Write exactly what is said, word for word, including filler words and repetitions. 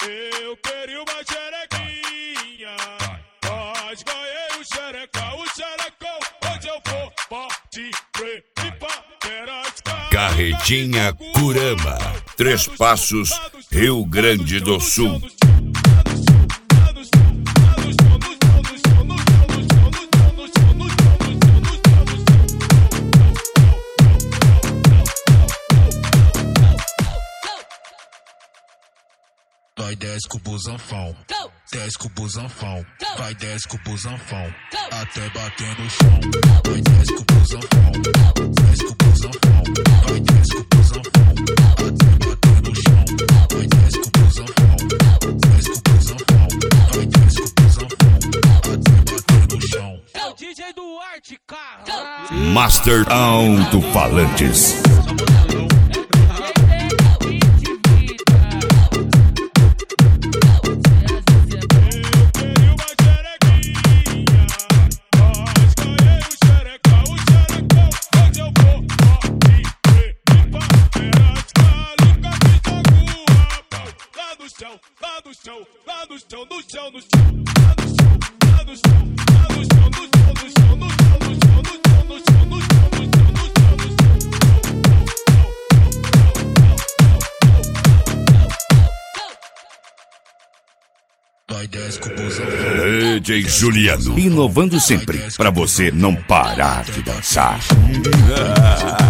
Eu queria uma xerequinha, mas ganhei o xereca, o xerecão. Hoje eu vou partir, Carretinha Curama, Três Passos, Rio Grande do Sul. Vai desce com o busanfão, desce com o busanfão, vai desce com o busanfão, até bater no chão. Vai desce com o busanfão, desce com o busanfão, vai desce com o busanfão, até bater no chão. Vai desce com o busanfão, desce com o busanfão, vai desce com o busanfão, até bater no chão. É o D J Duarte, cara. Master Alto-Falantes. Lá no chão, lá no chão, no chão, no chão, lá no chão, lá no chão, lá no chão, no chão, no chão, no chão, no chão, no chão, no chão, no chão, no chão, no chão. Vai desce com o busanfão. D J Juliano, inovando sempre, pra você não parar de dançar.